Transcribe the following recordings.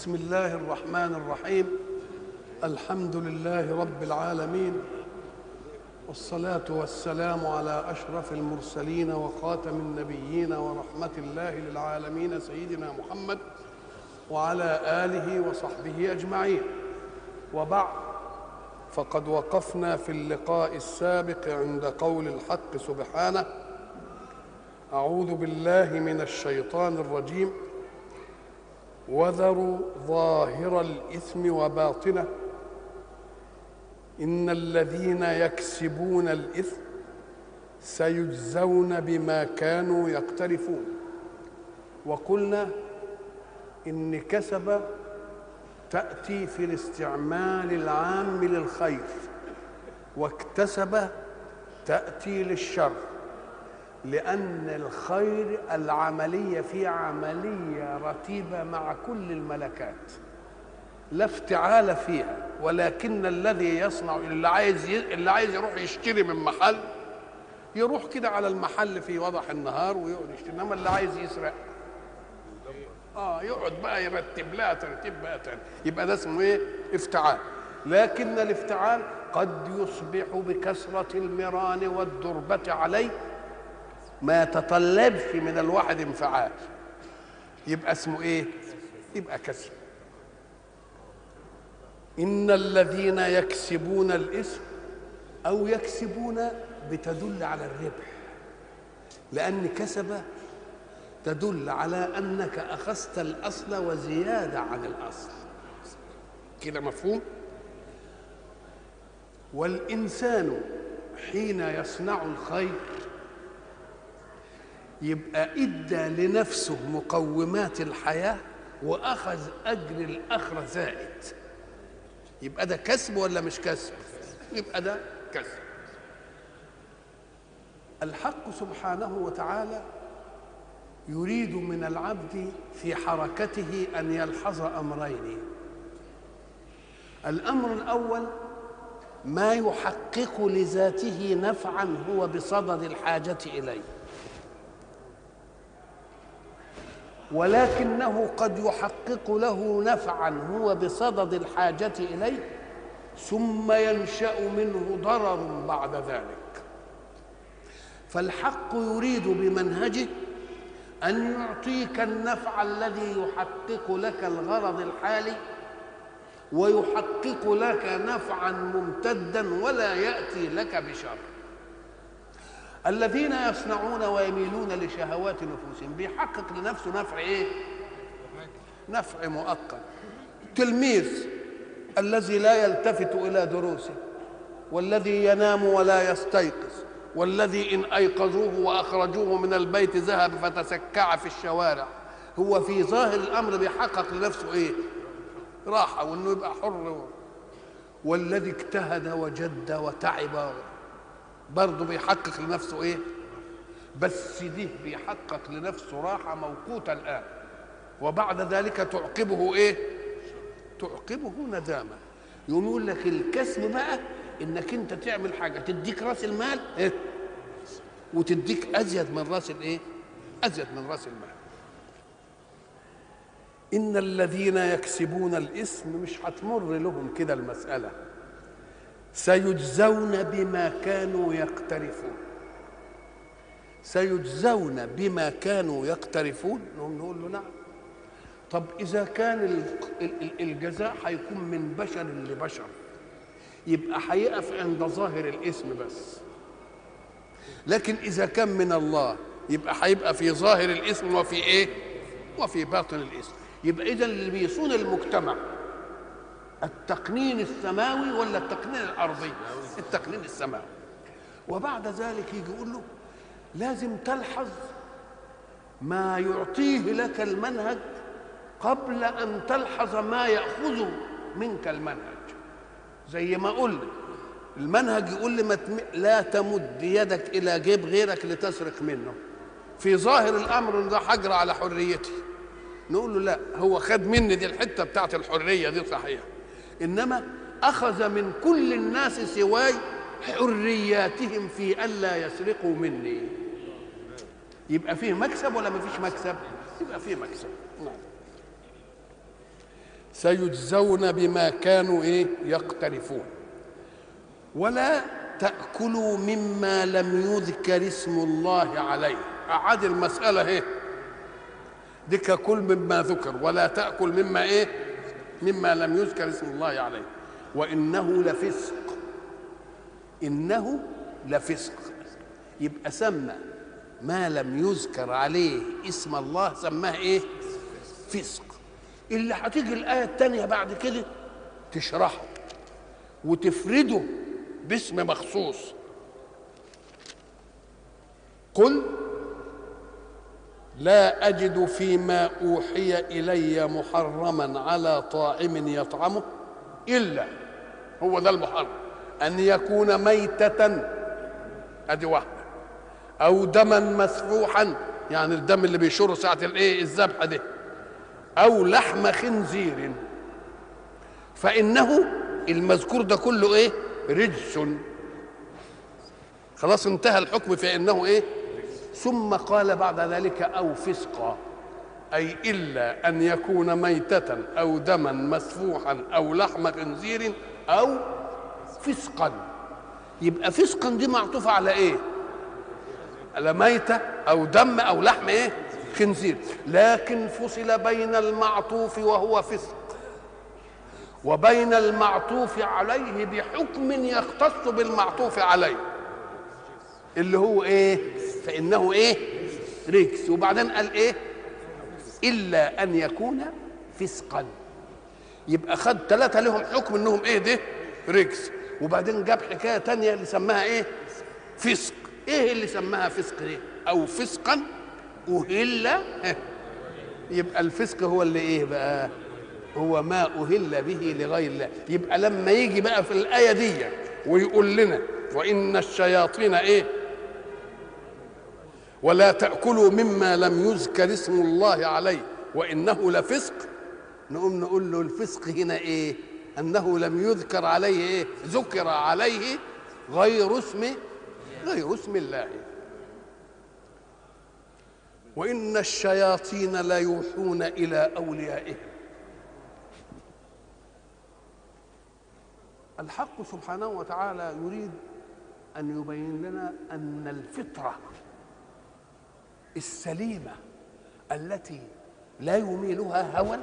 بسم الله الرحمن الرحيم. الحمد لله رب العالمين، والصلاة والسلام على أشرف المرسلين وخاتم النبيين ورحمة الله للعالمين سيدنا محمد وعلى آله وصحبه أجمعين. وبعد، فقد وقفنا في اللقاء السابق عند قول الحق سبحانه: أعوذ بالله من الشيطان الرجيم، وذروا ظاهر الإثم وباطنه إن الذين يكسبون الإثم سيجزون بما كانوا يقترفون. وقلنا إن كسب تأتي في الاستعمال العام للخير، واكتسب تأتي للشر، لأن الخير العملية في عملية رتيبة مع كل الملكات، لا افتعال فيها، ولكن الذي يصنع اللي عايز يروح يشتري من محل يروح كده على المحل في وضح النهار ويقعد يشتري، انما اللي عايز يسرق يقعد بقى يرتب لها ترتيب بقى تاني، يبقى ده اسمه ايه؟ افتعال. لكن الافتعال قد يصبح بكثرة المران والدربة عليه ما يتطلبش من الواحد انفعال، يبقى اسمه ايه؟ يبقى كسب. إن الذين يكسبون الإثم، أو يكسبون بتدل على الربح، لأن كسب تدل على أنك أخذت الأصل وزيادة عن الأصل، كده مفهوم؟ والإنسان حين يصنع الخير يبقى إدى لنفسه مقومات الحياة وأخذ أجر الآخرة زائد، يبقى ده كسب ولا مش كسب؟ يبقى ده كسب. الحق سبحانه وتعالى يريد من العبد في حركته أن يلحظ أمرين: الأمر الأول ما يحقق لذاته نفعا هو بصدد الحاجة إليه، ولكنه قد يحقق له نفعا هو بصدد الحاجة إليه ثم ينشأ منه ضرر بعد ذلك. فالحق يريد بمنهجه أن يعطيك النفع الذي يحقق لك الغرض الحالي ويحقق لك نفعا ممتدا ولا يأتي لك بشر. الذين يصنعون ويميلون لشهوات نفوسهم بيحقق لنفسه نفع ايه؟ نفع مؤقت. تلميذ الذي لا يلتفت الى دروسه، والذي ينام ولا يستيقظ، والذي ان ايقظوه واخرجوه من البيت ذهب فتسكع في الشوارع، هو في ظاهر الامر بيحقق لنفسه ايه؟ راحه، وانه يبقى حر. والذي اجتهد وجد وتعب برضه بيحقق لنفسه ايه؟ بس دي بيحقق لنفسه راحه موقوته الان، وبعد ذلك تعقبه ايه؟ تعقبه ندامه. يقوم يقول لك الكسب بقى انك انت تعمل حاجه تديك راس المال إيه؟ وتديك ازيد من راس الايه؟ ازيد من راس المال. ان الذين يكسبون الاثم مش هتمر لهم كده المساله، سيجزون بما كانوا يقترفون. سيجزون بما كانوا يقترفون. نقول له نعم. طب إذا كان الجزاء هيكون من بشر لبشر يبقى هيقف عند ظاهر الاسم بس، لكن إذا كان من الله يبقى هيبقى في ظاهر الاسم وفي إيه؟ وفي باطن الاسم. يبقى إذا اللي بيصون المجتمع التقنين السماوي ولا التقنين الأرضي؟ التقنين السماوي. وبعد ذلك يجي يقول له لازم تلحظ ما يعطيه لك المنهج قبل أن تلحظ ما يأخذه منك المنهج. زي ما قلنا المنهج يقول لي لا تمد يدك إلى جيب غيرك لتسرق منه، في ظاهر الأمر إن ده حجر على حريتي. نقول له لا، هو خد مني دي الحتة بتاعت الحرية دي صحيح، إنما أخذ من كل الناس سواي حرياتهم في ألا يسرقوا مني. يبقى فيه مكسب ولا ما فيش مكسب؟ يبقى فيه مكسب. نعم. سيجزون بما كانوا ايه يقترفون. ولا تأكلوا مما لم يذكر اسم الله عليه. أعاد المسألة ايه ديك، كل مما ذكر، ولا تأكل مما ايه مما لم يذكر اسم الله عليه، وإنه لفسق. إنه لفسق، يبقى سمى ما لم يذكر عليه اسم الله سماه ايه فسق. اللي هتيجي الآية الثانية بعد كده تشرحه وتفرده باسم مخصوص. قل لا أجد فيما أوحي إلي محرما على طاعم يطعمه إلا، هو ده المحرم، أن يكون ميتة، أدي واحدة، أو دما مسفوحا، يعني الدم اللي بيشره ساعة الإيه الذبحة دي، أو لحم خنزير، فإنه المذكور ده كله إيه رجس. خلاص انتهى الحكم في إنه إيه. ثم قال بعد ذلك أو فسقا، أي إلا أن يكون ميتة أو دما مسفوحا أو لحم خنزير أو فسقا. يبقى فسقا دي معطوفة على إيه؟ على ميتة أو دم أو لحم إيه؟ خنزير. لكن فصل بين المعطوف وهو فسق وبين المعطوف عليه بحكم يختص بالمعطوف عليه اللي هو ايه؟ فإنه ايه؟ رجس. وبعدين قال ايه؟ إلا أن يكون فسقا. يبقى خد ثلاثة لهم حكم انهم ايه ده؟ رجس. وبعدين جاب حكاية تانية اللي سماها ايه؟ فسق. ايه اللي سماها فسق دي؟ أو فسقا أهل. يبقى الفسق هو اللي ايه بقى؟ هو ما أهل به لغير الله. يبقى لما يجي بقى في الآية دي ويقول لنا وإن الشياطين ايه؟ ولا تأكلوا مما لم يذكر اسم الله عليه وإنه لفسق، نقوم نقول له الفسق هنا ايه؟ أنه لم يذكر عليه ايه؟ ذكر عليه غير اسم الله. وإن الشياطين ليوحون إلى أوليائهم. الحق سبحانه وتعالى يريد أن يبين لنا أن الفطرة السليمة التي لا يميلها هوى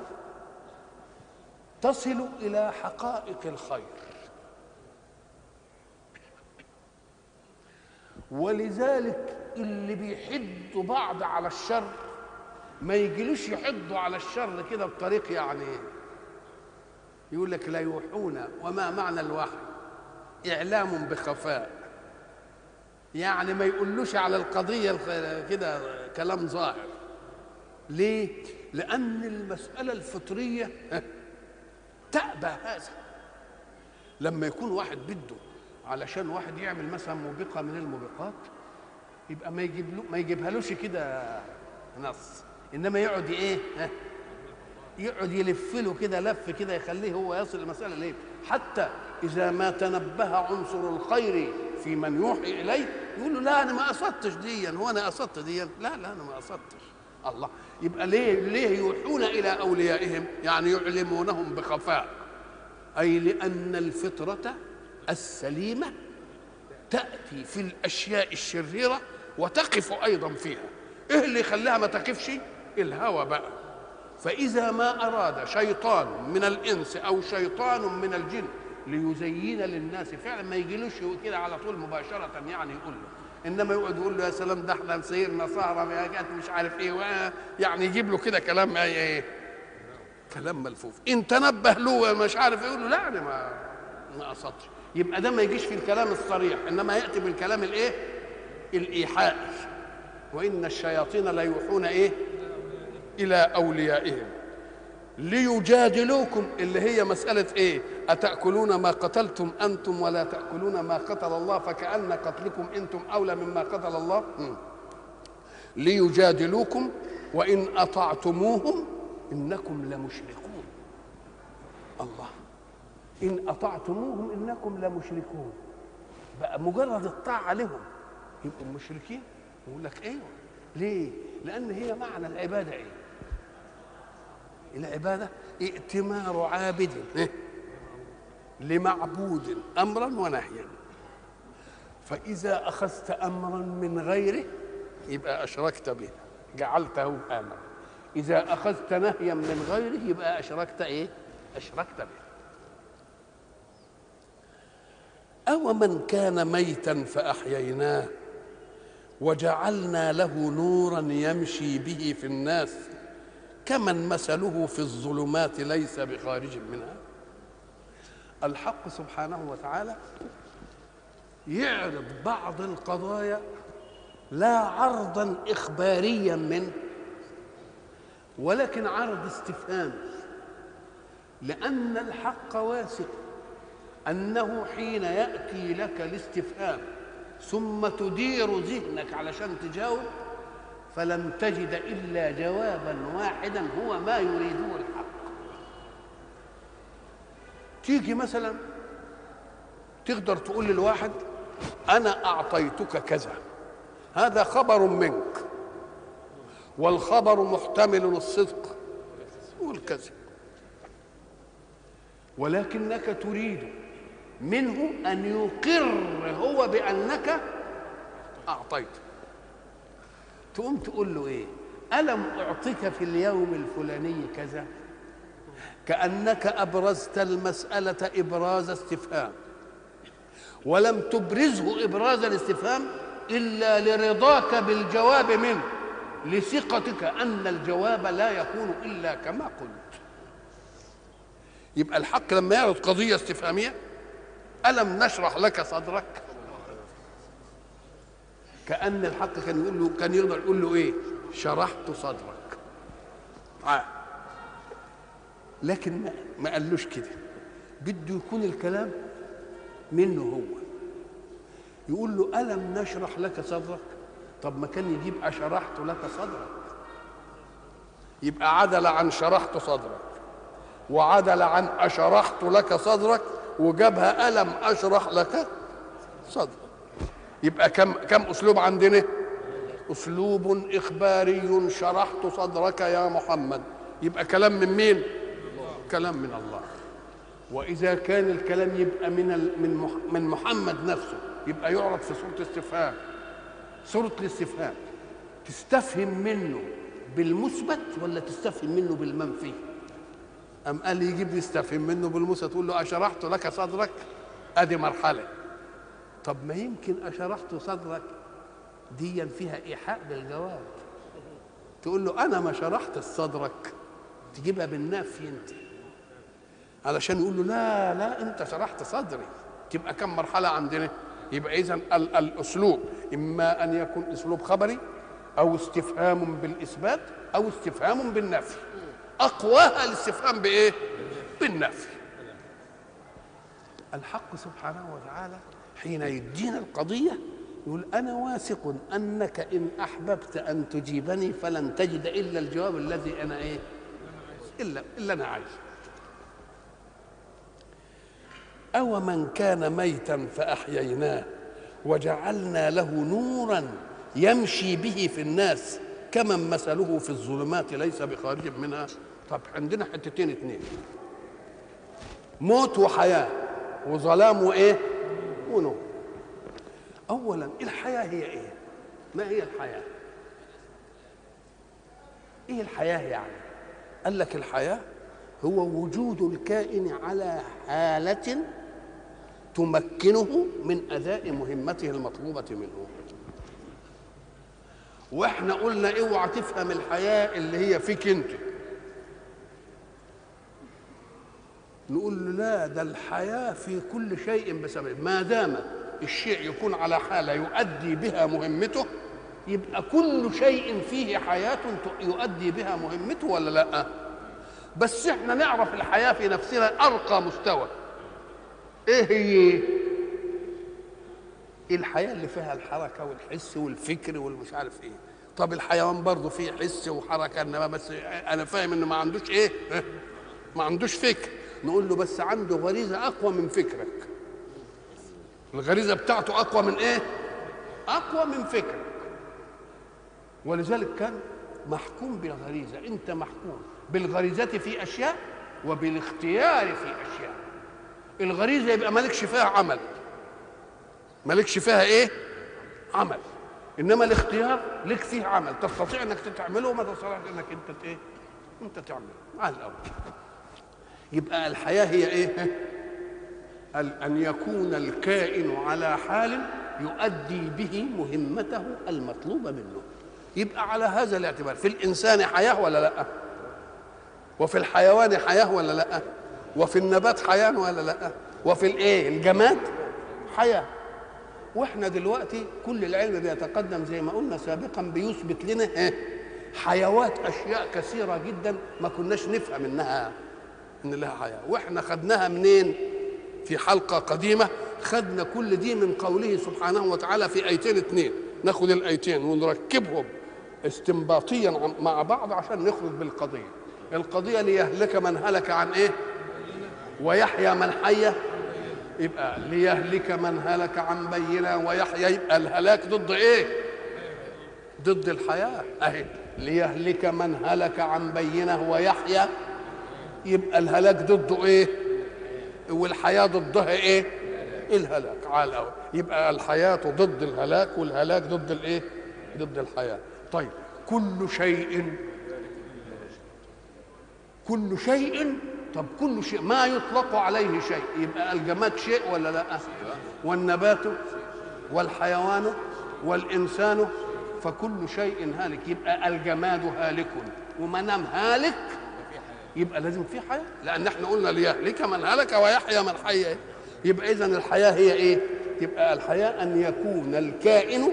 تصل إلى حقائق الخير، ولذلك اللي بيحدوا بعض على الشر ما يجيلوش يحدوا على الشر كده بطريق يعني يقول لك لا يوحون. وما معنى الوحي؟ إعلام بخفاء، يعني ما يقولوش على القضية كده كلام ظاهر. ليه؟ لأن المسألة الفطرية تأبى هذا. لما يكون واحد بده علشان واحد يعمل مثلا موبقة من الموبقات يبقى ما يجيبهالوش كده نص، إنما يقعد إيه؟ يقعد يلف له كده لف كده يخليه هو يصل المسألة ليه؟ حتى إذا ما تنبه عنصر الخير في من يوحي إليه يقول له لا أنا ما قصدتش ديا، هو أنا قصدت ديا؟ لا أنا ما قصدتش. الله. يبقى ليه يوحون إلى أوليائهم؟ يعني يعلمونهم بخفاء، أي لأن الفطرة السليمة تأتي في الأشياء الشريرة وتقف أيضا فيها. إيه اللي يخليها ما تقفش؟ الهوى بقى. فإذا ما أراد شيطان من الإنس أو شيطان من الجن ليزين للناس فعلا ما يجيلوش كده على طول مباشرة يعني يقول له، إنما يقعد يقول له يا سلام ده احنا مسيرنا سهرة يا جات مش عارف إيه، يعني يجيب له كده كلام إيه؟ كلام ملفوف. إن تنبه له مش عارف يقول له لا أنا ما قصدتش. يبقى ده ما يجيش في الكلام الصريح، إنما يأتي بالكلام الإيه؟ الإيحائي. وإن الشياطين لا يوحون إيه؟ إلى أوليائهم ليجادلوكم، اللي هي مسألة إيه؟ أتأكلون ما قتلتم أنتم ولا تأكلون ما قتل الله فكأن قتلكم أنتم أولى مما قتل الله. ليجادلوكم وإن أطعتموهم إنكم لمشركون. الله. إن أطعتموهم إنكم لمشركون، بقى مجرد الطاعة عليهم يبقوا مشركين؟ يقول لك ايوه. ليه؟ لان هي معنى العباده ايه؟ العبادة ائتمار عابد لمعبود أمرا ونهيا، فإذا أخذت أمرا من غيره يبقى أشركت به، جعلته آمرا. إذا أخذت نهيا من غيره يبقى أشركت إيه؟ أشركت به. أو من كان ميتا فأحييناه وجعلنا له نورا يمشي به في الناس كمن مثله في الظلمات ليس بخارج منها. الحق سبحانه وتعالى يعرض بعض القضايا لا عرضا إخباريا منه، ولكن عرض استفهام، لأن الحق واثق أنه حين يأتي لك الاستفهام ثم تدير ذهنك علشان تجاوب فلن تجد إلا جوابا واحدا هو ما يريده الحق. تيجي مثلا تقدر تقول للواحد أنا أعطيتك كذا، هذا خبر منك، والخبر محتمل الصدق والكذب، ولكنك تريد منه أن يقر هو بأنك أعطيت. تقوم تقول له إيه؟ ألم أعطيك في اليوم الفلاني كذا؟ كأنك أبرزت المسألة إبراز استفهام، ولم تبرزه إبراز الاستفهام إلا لرضاك بالجواب منه، لثقتك أن الجواب لا يكون إلا كما قلت. يبقى الحق لما يعرض قضية استفهامية، ألم نشرح لك صدرك؟ كأن الحق كان يقول له، كان يقدر يقول له إيه؟ شرحت صدرك. لكن ما قالوش كده، بده يكون الكلام منه هو. يقول له ألم نشرح لك صدرك؟ طب ما كان يجيب أشرحت لك صدرك، يبقى عدل عن شرحت صدرك وعدل عن أشرحت لك صدرك وجابها ألم أشرح لك صدرك. يبقى كم أسلوب عندنا؟ أسلوب إخباري، شرحت صدرك يا محمد، يبقى كلام من مين؟ كلام من الله. وإذا كان الكلام يبقى من محمد نفسه يبقى يعرض في صورة استفهام. صورة الاستفهام تستفهم منه بالمثبت ولا تستفهم منه بالمنفي؟ أم قال يجيب يستفهم منه بالمثبت، تقول له أشرحت لك صدرك، أدي مرحلة. طب ما يمكن أشرحت صدرك دي فيها إيحاء بالجواب، تقول له أنا ما شرحت صدرك، تجيبها بالنفي أنت علشان يقول له لا لا أنت شرحت صدري. تبقى كم مرحلة عندنا؟ يبقى إذن الأسلوب إما أن يكون أسلوب خبري أو استفهام بالإثبات أو استفهام بالنفي. أقواها الاستفهام بإيه؟ بالنفي. الحق سبحانه وتعالى حين يدينا القضية يقول أنا واثق أنك إن أحببت أن تجيبني فلن تجد إلا الجواب الذي أنا إيه؟ إلا أنا عايزه. أو من كان ميتا فأحييناه وجعلنا له نورا يمشي به في الناس كمن مثله في الظلمات ليس بخارج منها. طب عندنا حتتين اتنين، موت وحياة، وظلام وإيه؟ ونور. أولا الحياة هي إيه؟ ما هي الحياة؟ إيه الحياة يعني؟ قال لك الحياة هو وجود الكائن على حالة تمكنه من أداء مهمته المطلوبة منه. واحنا قلنا اوعى تفهم الحياة اللي هي فيك انت، نقول له لا، ده الحياة في كل شيء بسبب، ما دام الشيء يكون على حالة يؤدي بها مهمته يبقى كل شيء فيه حياة يؤدي بها مهمته ولا لا؟ بس احنا نعرف الحياة في نفسنا أرقى مستوى. ايه هي؟ الحياة اللي فيها الحركة والحس والفكر والمش عارف ايه. طب الحيوان برضه فيه حس وحركة، انما بس انا فاهم انه ما عندوش ايه؟ ما عندوش فكر. نقول له بس عنده غريزة أقوى من فكرك. الغريزة بتاعته أقوى من إيه؟ أقوى من فكرك. ولذلك كان محكوم بالغريزة، أنت محكوم بالغريزة في أشياء وبالاختيار في أشياء. الغريزة يبقى مالكش فيها عمل، مالكش فيها إيه؟ عمل. إنما الاختيار لك فيه عمل، تستطيع إنك تعمله وما تستطيعش إنك أنت إيه؟ أنت تعمله على الأول. يبقى الحياة هي إيه؟ أن يكون الكائن على حال يؤدي به مهمته المطلوبة منه. يبقى على هذا الاعتبار في الإنسان حياة ولا لأ؟ وفي الحيوان حياة ولا لأ؟ وفي النبات حياة ولا لأ؟ وفي الإيه؟ الجماد حياة. وإحنا دلوقتي كل العلم بيتقدم زي ما قلنا سابقا بيثبت لنا حيوات أشياء كثيرة جدا ما كناش نفهم إنها إن لها حياة. وإحنا خدناها منين؟ في حلقة قديمة خدنا كل دي من قوله سبحانه وتعالى في آيتين اتنين. ناخد الآيتين ونركبهم استنباطيا مع بعض عشان نخرج بالقضية. القضية ليهلك من هلك عن إيه؟ ويحيى من حي. يبقى ليهلك من هلك عن بينة ويحيى، يبقى الهلاك ضد إيه؟ ضد الحياة. أهي ليهلك من هلك عن بينة ويحيى، يبقى الهلاك ضده إيه؟ والحياة ضدها إيه؟ الهلاك على الأول. يبقى الحياة ضد الهلاك والهلاك ضد الإيه؟ ضد الحياة. طيب كل شيء طب كل شيء ما يطلق عليه شيء، يبقى الجماد شيء ولا لا؟ والنبات والحيوان والإنسان، فكل شيء هالك. يبقى الجماد هالك، وما دام هالك يبقى لازم في حياة، لأن احنا قلنا ليهلك من هلك ويحيى من حي. يبقى إذن الحياة هي إيه؟ يبقى الحياة أن يكون الكائن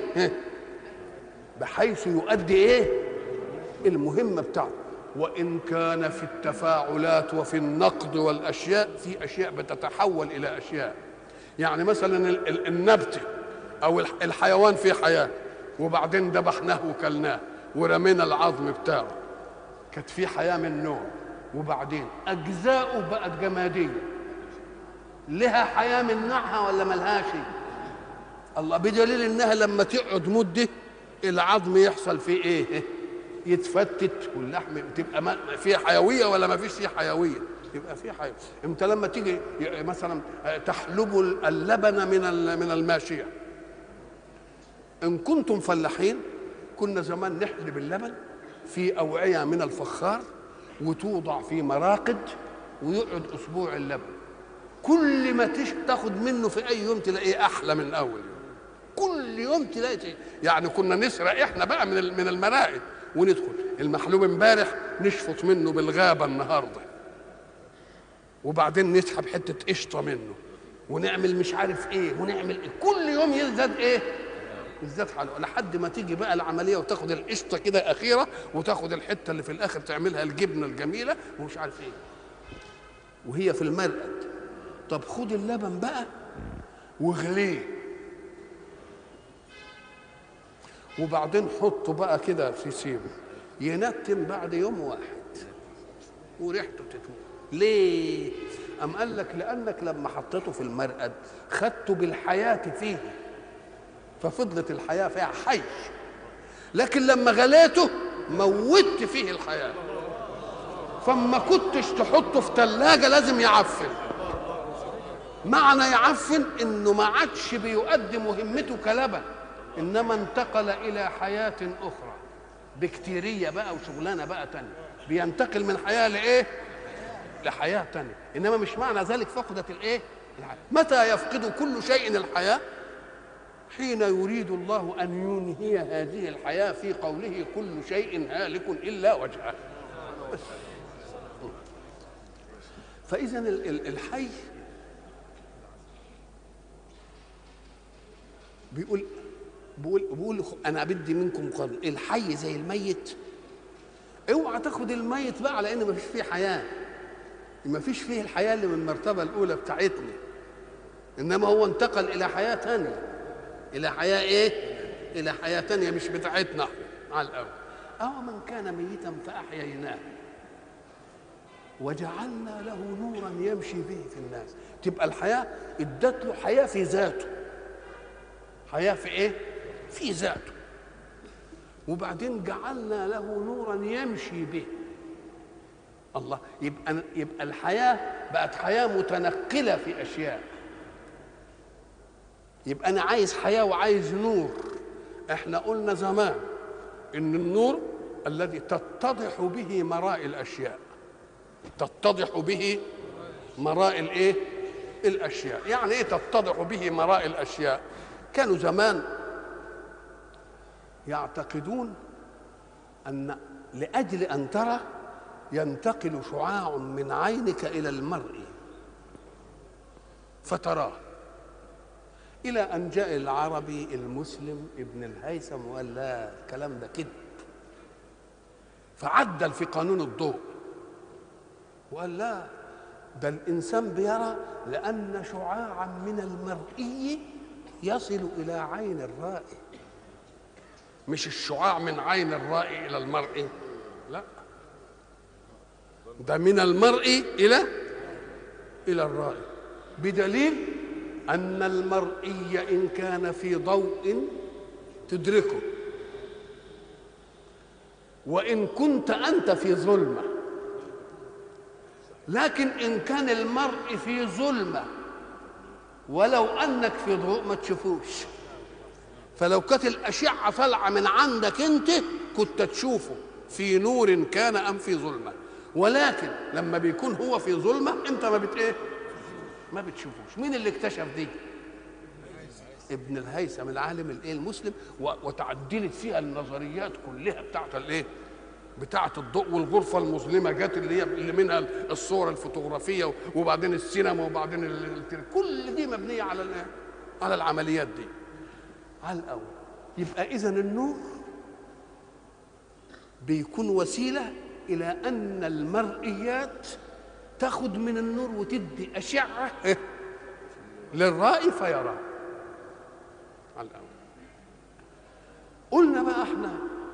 بحيث يؤدي إيه؟ المهمة بتاعته. وإن كان في التفاعلات وفي النقد والأشياء في أشياء بتتحول إلى أشياء. يعني مثلا النبت أو الحيوان فيه حياة وبعدين ذبحناه وكلناه ورمينا العظم بتاعه، كانت فيه حياة من نوع، وبعدين أجزاؤه بقت جمادية، لها حياة من نوعها ولا ملهاش؟ الله، بدليل إنها لما تقعد مدة العظم يحصل فيه إيه؟ يتفتت واللحم تبقى فيه حيويه ولا ما فيش فيه حيويه؟ يبقى فيه حيويه. انت لما تيجي مثلا تحلب اللبن من الماشيه، ان كنتم فلاحين كنا زمان نحلب اللبن في اوعيه من الفخار وتوضع في مراقد ويقعد اسبوع اللبن. كل ما تاخد منه في اي يوم تلاقيه احلى من اول يوم، كل يوم تلاقي. يعني كنا نسرق احنا بقى من المراقد وندخل المحلوب امبارح نشفط منه بالغابه النهارده، وبعدين نسحب حته قشطه منه ونعمل مش عارف ايه ونعمل إيه. كل يوم يزداد ايه؟ يزداد حلو، لحد ما تيجي بقى العمليه وتاخد القشطه كده اخيره وتاخد الحته اللي في الاخر تعملها الجبنه الجميله ومش عارف ايه، وهي في المرقد. طب خد اللبن بقى واغليه وبعدين حطه بقى كده في سيبه ينتم بعد يوم واحد وريحته تتوب. ليه؟ أم قال لك لأنك لما حطيته في المرقد خدته بالحياة فيه ففضلت الحياة فيها حي، لكن لما غليته موتت فيه الحياة، فما كنتش تحطه في ثلاجة لازم يعفن. معنى يعفن إنه ما عادش بيؤدي مهمته كلبن، إنما انتقل إلى حياة أخرى بكتيرية بقى وشغلانة بقى تانية، بينتقل من حياة لإيه؟ لحياة تانية. إنما مش معنى ذلك فقدت الإيه؟ الحياة. متى يفقد كل شيء الحياة؟ حين يريد الله أن ينهي هذه الحياة في قوله كل شيء هالك إلا وجهه بس. فإذا الحي بيقول انا بدي منكم قرن. الحي زي الميت، اوعى تاخد الميت بقى على ان ما فيش فيه حياه، ما فيش فيه الحياه اللي من المرتبه الاولى بتاعتنا، انما هو انتقل الى حياه ثانيه، الى حياه ايه؟ الى حياه ثانيه مش بتاعتنا على الاول. من كان ميتا فاحييناه وجعلنا له نورا يمشي به في الناس. تبقى الحياه ادت له حياه في ذاته، حياه في ايه؟ في ذاته. وبعدين جعلنا له نورا يمشي به. الله، يبقى الحياة بقت حياة متنقلة في أشياء. يبقى أنا عايز حياة وعايز نور. احنا قلنا زمان إن النور الذي تتضح به مراء الأشياء، تتضح به مراء الإيه؟ الأشياء. يعني إيه تتضح به مراء الأشياء؟ كانوا زمان يعتقدون أن لأجل أن ترى ينتقل شعاع من عينك إلى المرء فتراه، إلى أن جاء العربي المسلم ابن الهيثم وقال لا، الكلام ده كذب، فعدل في قانون الضوء وقال لا، ده الإنسان بيرى لأن شعاعا من المرئي يصل إلى عين الرائي، مش الشعاع من عين الرائي إلى المرئي، لا، ده من المرئي إلى الرائي، بدليل أن المرئي إن كان في ضوء تدركه، وإن كنت أنت في ظلمة، لكن إن كان المرء في ظلمة ولو أنك في ضوء ما تشوفوش. فلو كانت الأشعة طالعة من عندك أنت كنت تشوفه في نور كان أم في ظلمة، ولكن لما بيكون هو في ظلمة أنت ما بتشوفوش. مين اللي اكتشف دي؟ ابن الهيثم العالم المسلم، وتعدلت فيها النظريات كلها بتاعه الضوء، والغرفه المظلمه جت اللي منها الصور الفوتوغرافيه، وبعدين السينما، وبعدين كل دي مبنيه على العمليات دي على الاول. يبقى اذا النور بيكون وسيله الى ان المرئيات تاخد من النور وتدي اشعه للرائي فيرى على الاول. قلنا بقى احنا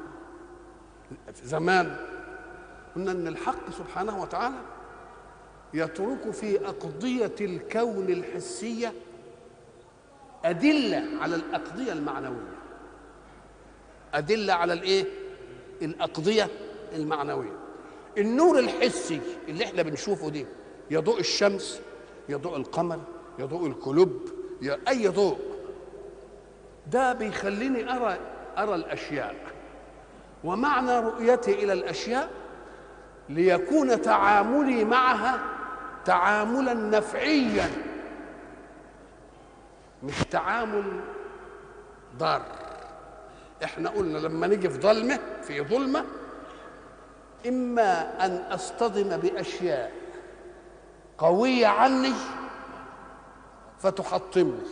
زمان قلنا ان الحق سبحانه وتعالى يترك في أقضية الكون الحسية أدلة على الأقضية المعنوية، أدلة على الإيه؟ الأقضية المعنوية. النور الحسي اللي احنا بنشوفه دي، يا ضوء الشمس، يا ضوء القمر، يا ضوء الكلوب، يا أي ضوء، ده بيخليني أرى الأشياء. ومعنى رؤيتي إلى الأشياء ليكون تعاملي معها تعاملا نفعيا، مش تعامل ضار. احنا قلنا لما نيجي في ظلمة إما أن أصطدم بأشياء قوية عني فتحطمني،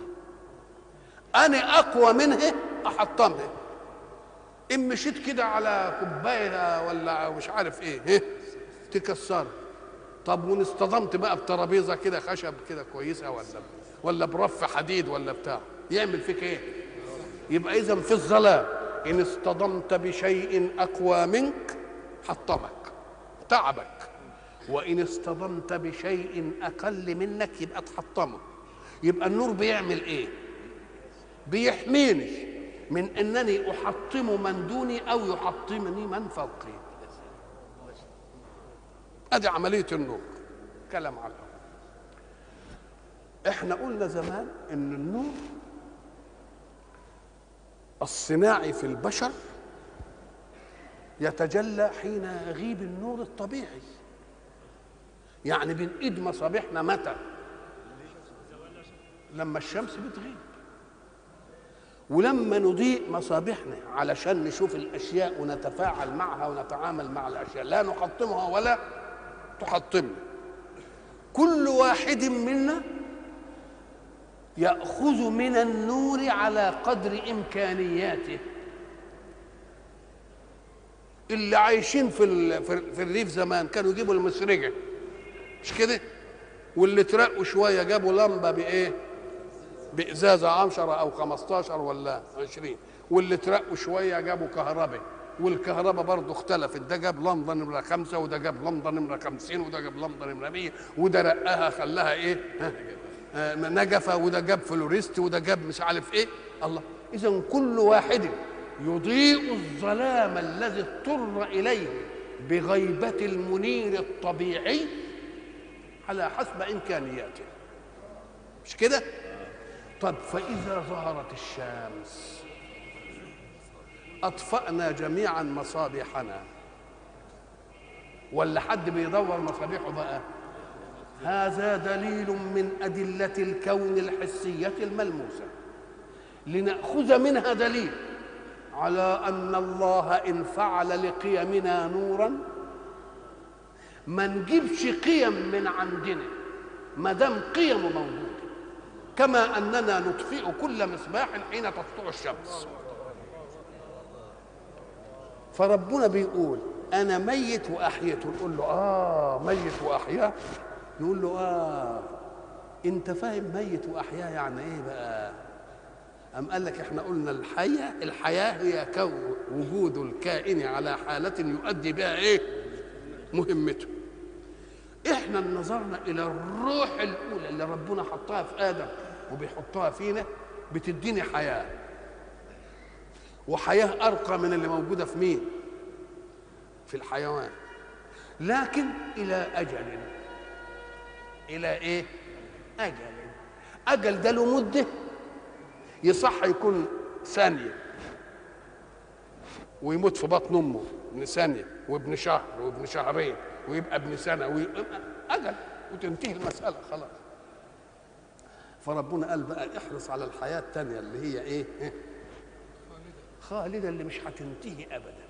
أنا أقوى منها أحطمها. إن مشيت كده على كوباية ولا مش عارف إيه تكسر. طب وإن اصطدمت بقى بترابيزة كده خشب كده كويسة ولا برف حديد ولا بتاع، يعمل فيك إيه؟ يبقى إذن في الظلام إن اصطدمت بشيء أقوى منك حطمك تعبك، وإن اصطدمت بشيء أقل منك يبقى تحطمه. يبقى النور بيعمل إيه؟ بيحميني من أنني أحطم من دوني أو يحطمني من فوقي. أدي عملية النور. كلام على الأول. إحنا قلنا زمان إن النور الصناعي في البشر يتجلى حين يغيب النور الطبيعي. يعني بنقيد مصابيحنا متى؟ لما الشمس بتغيب. ولما نضيء مصابيحنا علشان نشوف الأشياء ونتفاعل معها ونتعامل مع الأشياء، لا نحطمها ولا تحطمنا. كل واحد منا يأخذ من النور على قدر إمكانياته. اللي عايشين في الريف زمان كانوا يجيبوا المسرجة، مش كده؟ واللي ترقوا شوية جابوا لمبة بإيه؟ بإزازة 10 أو 15 ولا 20، واللي ترقوا شوية جابوا كهرباء، والكهرباء برضه اختلفت، ده جاب لمبة نمرة 5 وده جاب لمبة نمرة 50 وده جاب لمبة نمرة 100، وده رقاها خلاها إيه؟ نجفة، وده جاب فلوريست، وده جاب مش عارف إيه. الله، إذا كل واحد يضيء الظلام الذي اضطر إليه بغيبة المنير الطبيعي على حسب إمكانياته، مش كده؟ طب فإذا ظهرت الشمس أطفأنا جميعا مصابيحنا، ولا حد بيدور مصابيحه بقى؟ هذا دليل من أدلة الكون الحسية الملموسة، لنأخذ منها دليل على أن الله إن فعل لقيمنا نورا ما نجيبش قيم من عندنا ما دام قيمه موجودة، كما أننا نطفئ كل مصباح حين تسطع الشمس. فربنا بيقول أنا ميت وأحييت، نقول له ميت وأحياه، نقول له أنت فاهم ميت وأحياه يعني إيه بقى؟ أم قال لك إحنا قلنا الحياة هي وجود الكائن على حالة يؤدي بها إيه؟ مهمته. إحنا نظرنا إلى الروح الأولى اللي ربنا حطها في آدم وبيحطها فينا، بتديني حياة، وحياة أرقى من اللي موجودة في مين؟ في الحيوان، لكن إلى أجل. إلى إيه؟ أجل ده له مدة، يصح يكون ثانية ويموت في بطن أمه ابن ثانية وابن شهر وابن شهرين ويبقى ابن سنة أجل وتنتهي المسألة خلاص. فربنا قال بقى احرص على الحياة التانية اللي هي إيه؟ خالدة، اللي مش هتنتهي أبدا.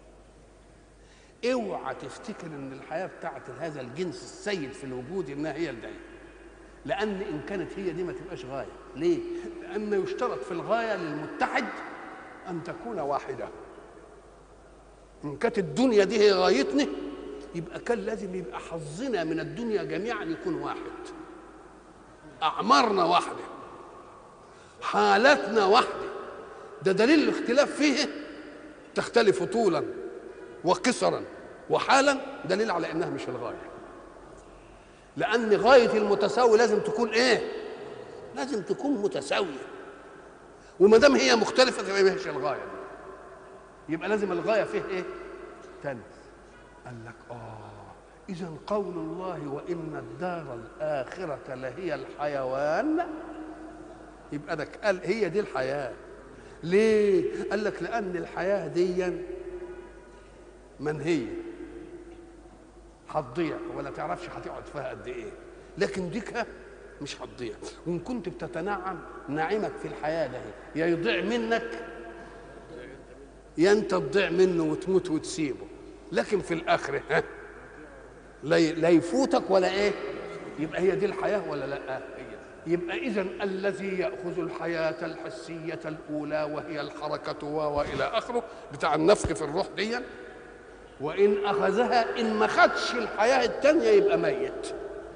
اوعى تفتكر ان الحياة بتاعت هذا الجنس السيد في الوجود انها هي الدائمة، لأن إن كانت هي دي ما تبقاش غاية. ليه؟ لأن يشترط في الغاية للمتحد أن تكون واحدة. إن كانت الدنيا دي هي غايتنا يبقى كان لازم يبقى حظنا من الدنيا جميعا يكون واحد، أعمارنا واحدة، حالاتنا واحدة. ده دليل الاختلاف فيه تختلف طولا وقصرا وحالا، دليل على إنها مش الغاية. لأن غاية المتساوي لازم تكون إيه؟ لازم تكون متساوية، وما دام هي مختلفة تبقى ما هيش الغاية دي. يبقى لازم الغاية فيه إيه؟ تاني. قال لك إذا قول الله وإن الدار الآخرة لهي الحيوان، يبقى ده قال هي دي الحياة. ليه؟ قال لك لأن الحياة دي منهية، هتضيع ولا تعرفش هتقعد فيها قد ايه، لكن ديك مش هتضيع. وان كنت بتتنعم نعيمك في الحياه ده يا يضيع منك يا انت تضيع منه وتموت وتسيبه، لكن في الاخره لا يفوتك ولا ايه. يبقى هي دي الحياه ولا لا؟ يبقى اذا الذي ياخذ الحياه الحسيه الاولى وهي الحركه والى اخره بتاع النفخ في الروح دي، وإن أخذها إن ما خدش الحياة التانية يبقى ميت.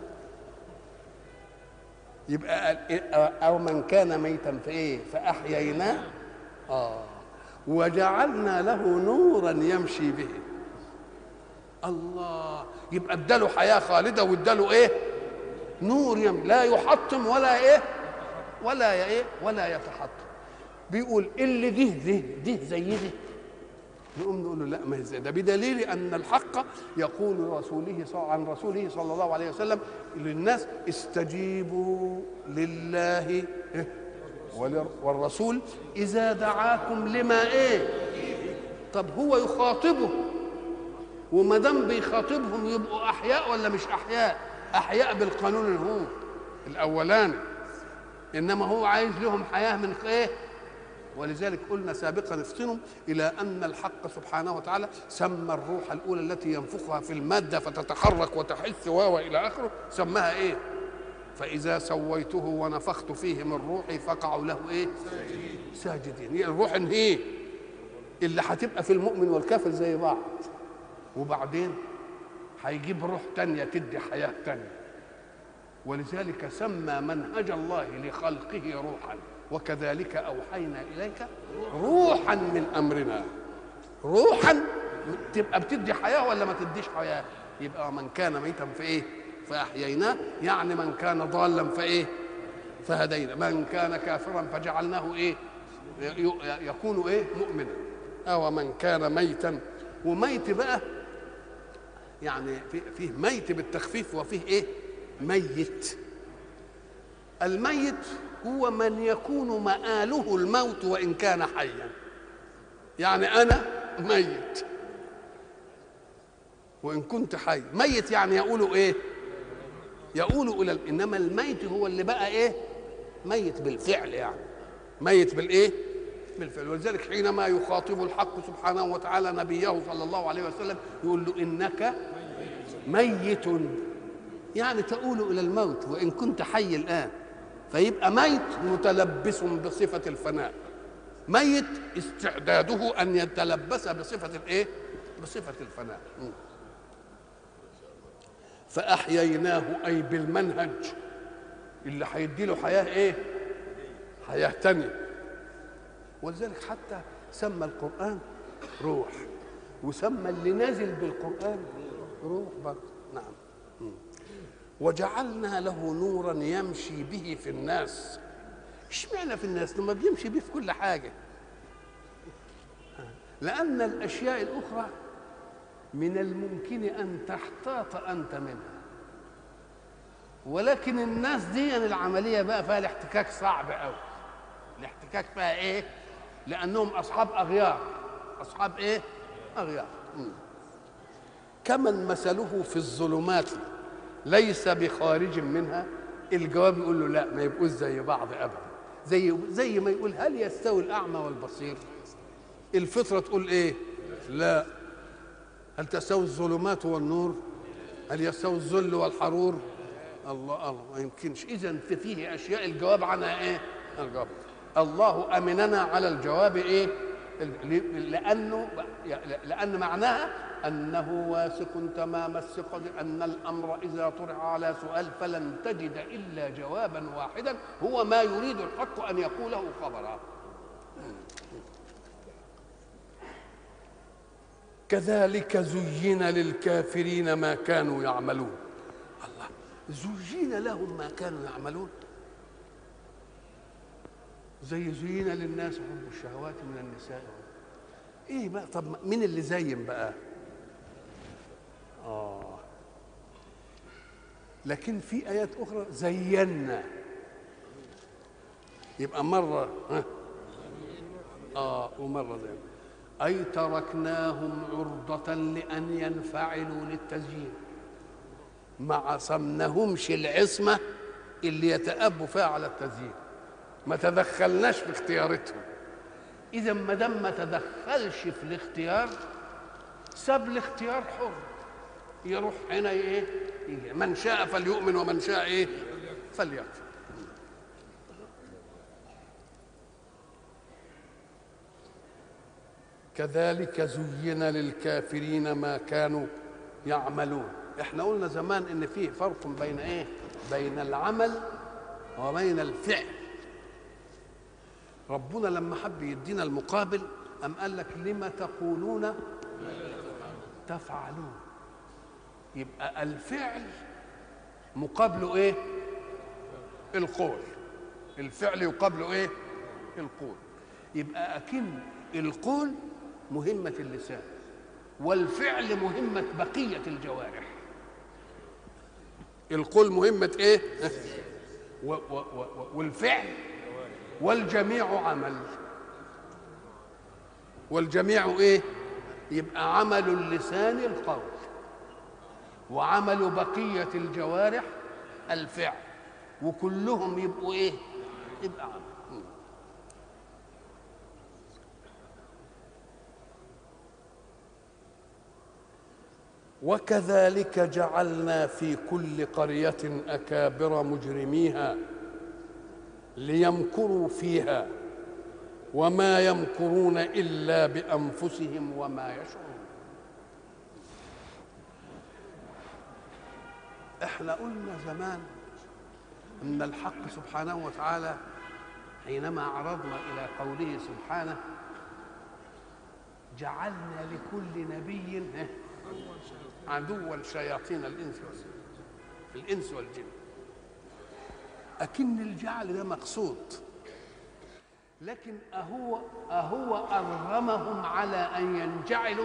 يبقى أو من كان ميتا في إيه؟ فأحييناه وجعلنا له نورا يمشي به. الله، يبقى اداله حياة خالدة واداله إيه؟ نور لا يحطم ولا إيه؟ ولا يتحطم. بيقول اللي دي زي دي، نقوم نقول له لا، ما هي ده بدليل ان الحق يقول عن رسوله صلى الله عليه وسلم للناس استجيبوا لله والرسول اذا دعاكم لما ايه. طب هو يخاطبه، وما دام بيخاطبهم يبقوا احياء ولا مش احياء؟ احياء بالقانون هو الاولاني، انما هو عايز لهم حياه من ايه. ولذلك قلنا سابقا افتنوا الى ان الحق سبحانه وتعالى سمى الروح الاولى التي ينفخها في الماده فتتحرك وتحس والى اخره، سماها ايه؟ فاذا سويته ونفخت فيه من روحي فقعوا له ايه؟ ساجدين. هي الروح ايه اللي هتبقى في المؤمن والكافر زي بعض، وبعدين هيجيب روح تانية تدي حياه تانية. ولذلك سمى منهج الله لخلقه روحا، وكذلك أوحينا إليك روحا من أمرنا. روحا تبقى بتدي حياة ولا ما تديش حياة؟ يبقى من كان ميتا في إيه؟ فأحييناه، يعني من كان ضالا فإيه؟ فهدينا، من كان كافرا فجعلناه إيه؟ يكون إيه؟ مؤمنا. أو من كان ميتا. وميت بقى يعني فيه ميت بالتخفيف وفيه ايه؟ ميت. الميت هو من يكون مآله الموت وإن كان حيا. يعني أنا ميت وإن كنت حي. ميت يعني يقولوا إيه؟ يقولوا إلى إنما الميت هو اللي بقى إيه؟ ميت بالفعل، يعني ميت بالإيه؟ بالفعل. ولذلك حينما يخاطب الحق سبحانه وتعالى نبيه صلى الله عليه وسلم يقول له إنك ميت، يعني تؤول إلى الموت وإن كنت حي الآن. فيبقى ميت متلبس بصفة الفناء، ميت استعداده أن يتلبس بصفة الإيه؟ بصفة الفناء. فأحييناه أي بالمنهج اللي هيدي له حياة إيه؟ حياة تانية. ولذلك حتى سمى القرآن روح، وسمى اللي نازل بالقرآن روح برضه. نعم. وجعلنا له نورا يمشي به في الناس. اشمعنى في الناس لما بيمشي به في كل حاجة؟ لأن الأشياء الأخرى من الممكن أن تحتاط أنت منها، ولكن الناس دي العملية بقى فيها الاحتكاك صعب قوي. الاحتكاك فيها إيه؟ لأنهم أصحاب أغيار. أصحاب إيه؟ أغيار. كمن مثله في الظلمات ليس بخارج منها. الجواب يقول له لا، ما يبقوش زي بعض أبدا. زي ما يقول هل يستوي الأعمى والبصير؟ الفطرة تقول إيه؟ لا. هل تستوي الظلمات والنور؟ هل يستوي الذل والحرور؟ الله الله، ما يمكنش. إذن فيه أشياء الجواب عنها إيه؟ الجواب. الله أمننا على الجواب إيه؟ لأن معناها أنه واثق تمام الثقة أن الأمر إذا طرح على سؤال فلن تجد إلا جوابا واحدا هو ما يريد الحق أن يقوله خبرا. كذلك زين للكافرين ما كانوا يعملون. الله، زين لهم ما كانوا يعملون. زي زين للناس حب الشهوات من النساء. ايه بقى؟ طب مين اللي زين بقى؟ لكن في ايات اخرى زينا، يبقى مره ومره زين. اي تركناهم عرضة لان ينفعلوا للتزيين، ما عصمناهمش العصمه اللي يتأبوا فيها على التزيين، ما تدخلناش في اختياراتهم. اذا ما دام ما تدخلش في الاختيار ساب الاختيار حر، يروح هنا ايه؟ من شاء فليؤمن ومن شاء ايه؟ فليكفر. كذلك زين للكافرين ما كانوا يعملون. احنا قلنا زمان ان فيه فرق بين ايه؟ بين العمل وبين الفعل. ربنا لما حب يدينا المقابل أم قال لك لما تقولون تفعلون. يبقى الفعل مقابله ايه؟ القول. الفعل يقابله ايه؟ القول. يبقى أكن القول مهمة اللسان والفعل مهمة بقية الجوارح. القول مهمة ايه؟ والفعل والجميع عمل. والجميع ايه؟ يبقى عمل اللسان القول وعمل بقية الجوارح الفعل، وكلهم يبقوا ايه؟ يبقى عمل. وكذلك جعلنا في كل قرية أكابر مجرميها ليمكروا فيها وما يمكرون إلا بأنفسهم وما يشعرون. احنا قلنا زمان ان الحق سبحانه وتعالى حينما عرضنا الى قوله سبحانه جعلنا لكل نبي عدوا شياطين الانس والجن. اكن الجعل ده مقصود، لكن أهو أرغمهم على أن ينجعلوا؟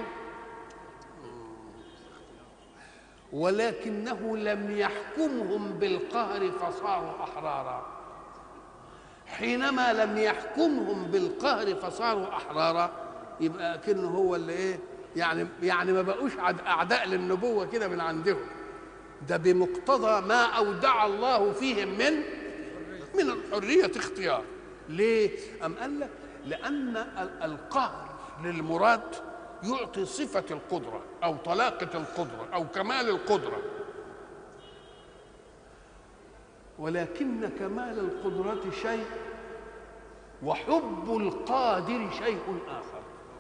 ولكنه لم يحكمهم بالقهر فصاروا أحرارا. حينما لم يحكمهم بالقهر فصاروا أحرارا يبقى كأنه هو اللي إيه، يعني ما بقوش أعداء للنبوة كده من عندهم، ده بمقتضى ما أودع الله فيهم من الحرية اختيار. ليه؟ أم قال لك لأن القهر للمراد يعطي صفة القدرة أو طلاقة القدرة أو كمال القدرة، ولكن كمال القدرة شيء وحب القادر شيء آخر.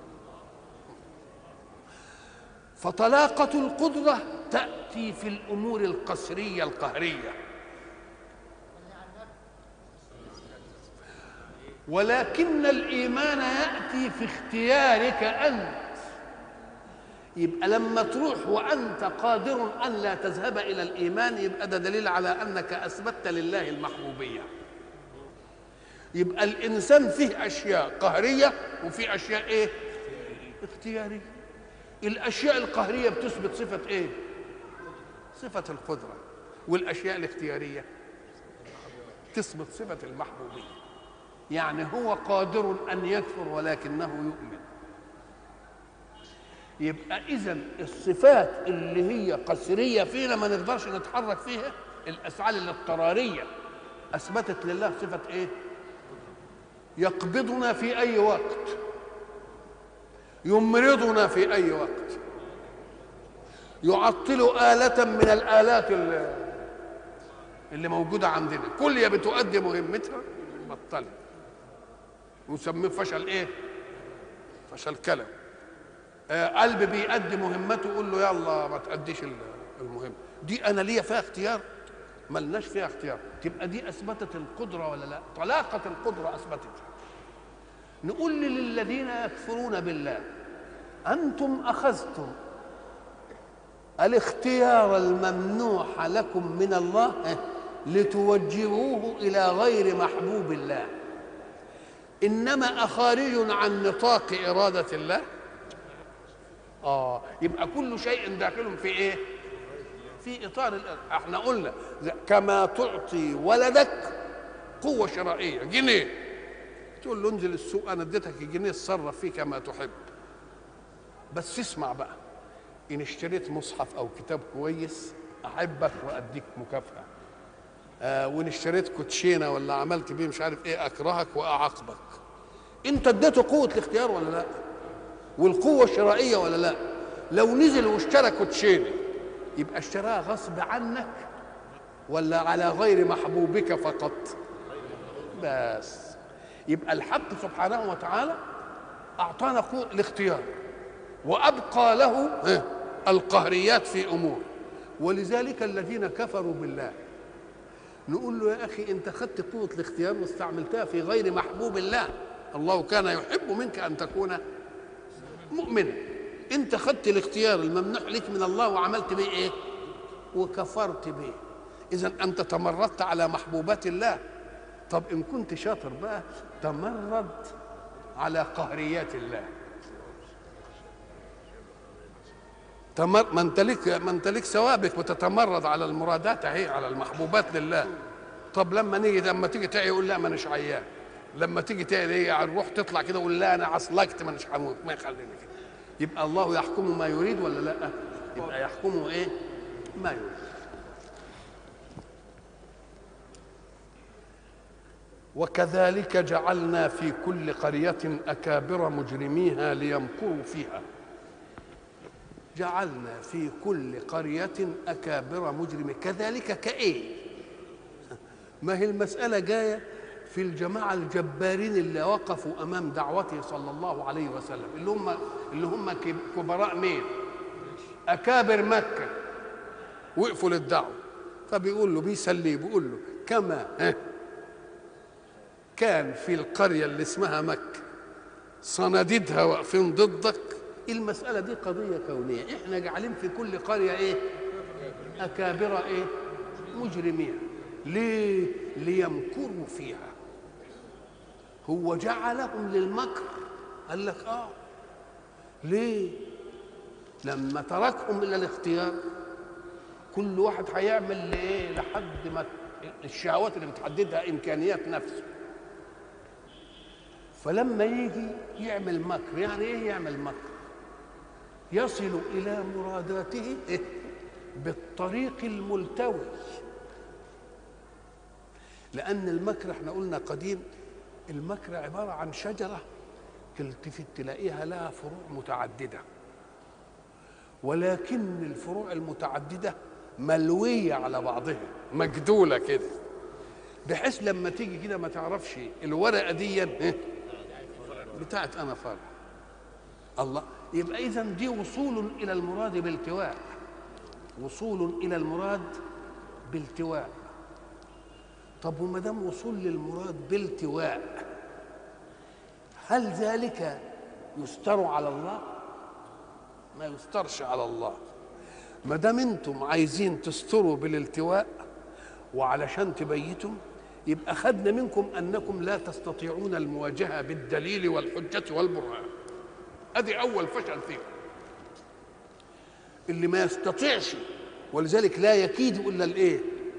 فطلاقة القدرة تأتي في الأمور القسرية القهرية، ولكن الإيمان يأتي في اختيارك أنت. يبقى لما تروح وأنت قادر أن لا تذهب إلى الإيمان يبقى ده دليل على أنك أثبتت لله المحبوبية. يبقى الإنسان فيه أشياء قهرية وفيه أشياء إيه؟ اختيارية. الأشياء القهرية بتثبت صفة إيه؟ صفة القدرة. والأشياء الاختيارية تثبت صفة المحبوبية. يعني هو قادر أن يكفر ولكنه يؤمن. يبقى إذن الصفات اللي هي قسرية فينا ما نقدرش نتحرك فيها، الأفعال الاضطرارية أثبتت لله صفة إيه؟ يقبضنا في أي وقت، يمرضنا في أي وقت، يعطل آلة من الآلات اللي موجودة عندنا، كل بتؤدي مهمتها بطلت، ويسميه فشل إيه؟ فشل كلام. قلب بيأدي مهمته يقول له يلا ما تأديش المهمة دي، أنا ليا فيها اختيار؟ ملناش فيها اختيار. تبقى دي أثبتت القدرة ولا لا؟ طلاقة القدرة أثبتتها. نقول للذين يكفرون بالله أنتم أخذتم الاختيار الممنوح لكم من الله لتوجهوه إلى غير محبوب الله، إنما أخارج عن نطاق إرادة الله. يبقى كل شيء داخل في إيه؟ في إطار احنا قلنا كما تعطي ولدك قوة شرائية جنيه، تقول له انزل السوق أنا اديتك جنيه اتصرف فيه كما تحب، بس اسمع بقى، إن اشتريت مصحف أو كتاب كويس أحبك وأديك مكافأة، وإن اشتريت كوتشينة ولا عملت بيه مش عارف إيه أكرهك وأعاقبك. أنت اديته قوة الاختيار ولا لا؟ والقوة الشرائية ولا لا؟ لو نزل واشترى كوتشينة يبقى اشتراها غصب عنك ولا على غير محبوبك فقط؟ بس يبقى الحق سبحانه وتعالى أعطانا قوة الاختيار وأبقى له القهريات في أمور. ولذلك الذين كفروا بالله نقول له يا أخي أنت خدت قوة الاختيار واستعملتها في غير محبوب الله. الله كان يحب منك أن تكون مؤمنا، أنت خدت الاختيار الممنوح لك من الله وعملت به إيه؟ وكفرت به. إذن أنت تمردت على محبوبات الله. طب إن كنت شاطر بقى تمرد على قهريات الله. ما انت لك ثوابك وتتمرد على المرادات اهي، على المحبوبات لله. طب لما تيجي تعي يقول لا ما اناش عيان، لما تيجي تعي الروح تطلع كده يقول لا انا عصلكت ما اناش هموت، ما يخليني كده. يبقى الله يحكم ما يريد ولا لا؟ يبقى يحكم ايه؟ ما يريد. وكذلك جعلنا في كل قرية أكابر مجرميها ليمكروا فيها. جعلنا في كل قرية أكابر مجرمين. كذلك كإيه؟ ما هي المسألة جاية في الجماعة الجبارين اللي وقفوا أمام دعوته صلى الله عليه وسلم، اللي هم كبراء مين؟ أكابر مكة، وقفوا للدعوة. فبيقول له بيسليه بيقول له كما كان في القرية اللي اسمها مكة صناديدها واقفين ضدك، المسألة دي قضية كونية، احنا جعلين في كل قرية ايه؟ أكابر ايه؟ مجرمين. ليه؟ ليمكروا فيها. هو جعلهم للمكر؟ قال لك ليه؟ لما تركهم الى الاختيار كل واحد هيعمل لايه لحد ما الشهوات اللي بتحددها امكانيات نفسه. فلما يجي يعمل مكر، يعني ايه يعمل مكر؟ يصل الى مراداته بالطريق الملتوي. لان المكر احنا قلنا قديم المكر عباره عن شجره تلتفت تلاقيها لها فروع متعدده، ولكن الفروع المتعدده ملويه على بعضها، مجدوله كده، بحيث لما تيجي كده ما تعرفش الورقه دي بتاعت انا فرع الله. يبقى اذا دي وصول الى المراد بالتواء، وصول الى المراد بالتواء. طب وما دام وصول للمراد بالتواء، هل ذلك يستر على الله؟ ما يسترش على الله. ما دام انتم عايزين تستروا بالالتواء وعلشان تبيتوا، يبقى خدنا منكم انكم لا تستطيعون المواجهه بالدليل والحجه والبرهان. ادي اول فشل فيكم، اللي ما يستطيعش، ولذلك لا يكيد الا الايه؟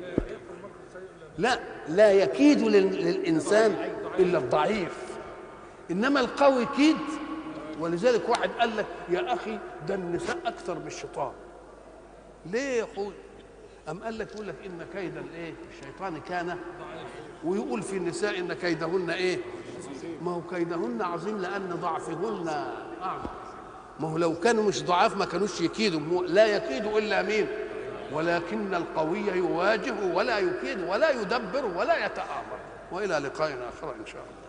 لا يكيد للانسان الا الضعيف، انما القوي كيد. ولذلك واحد قال لك يا اخي ده النساء اكثر من الشيطان. ليه يا اخوي؟ ام قال لك يقول لك ان كيد الايه الشيطان كان، ويقول في النساء ان كيدهن ايه؟ ما هو كيدهن عظيم لان ضعفهن اعظم. ما هو لو كانوا مش ضعاف ما كانوش يكيدوا. لا يكيد الا مين؟ ولكن القوي يواجه ولا يكيد ولا يدبر ولا يتآمر. والى لقاء اخر ان شاء الله.